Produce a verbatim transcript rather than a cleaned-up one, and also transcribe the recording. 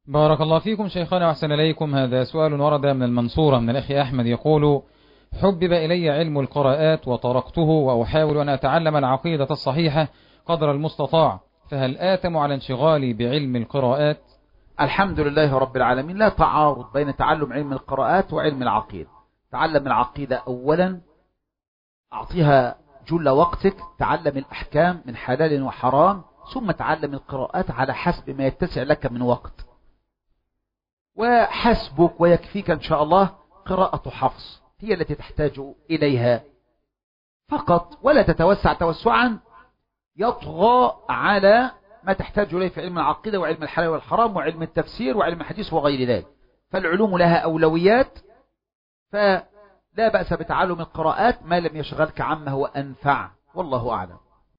بارك الله فيكم شيخنا وأحسن إليكم. هذا سؤال ورد من المنصورة من الأخ أحمد يقول: حبب إلي علم القراءات وتركته وأحاول أن أتعلم العقيدة الصحيحة قدر المستطاع، فهل آثم على انشغالي بعلم القراءات؟ الحمد لله رب العالمين. لا تعارض بين تعلم علم القراءات وعلم العقيدة. تعلم العقيدة أولا، أعطيها جل وقتك، تعلم الأحكام من حلال وحرام، ثم تعلم القراءات على حسب ما يتسع لك من وقت، وحسبك ويكفيك إن شاء الله قراءة حفص هي التي تحتاج إليها فقط، ولا تتوسع توسعا يطغى على ما تحتاج إليه في علم العقيدة وعلم الحلال والحرام وعلم التفسير وعلم الحديث وغير ذلك. فالعلوم لها أولويات، فلا بأس بتعلم القراءات ما لم يشغلك عما هو أنفع، والله أعلم.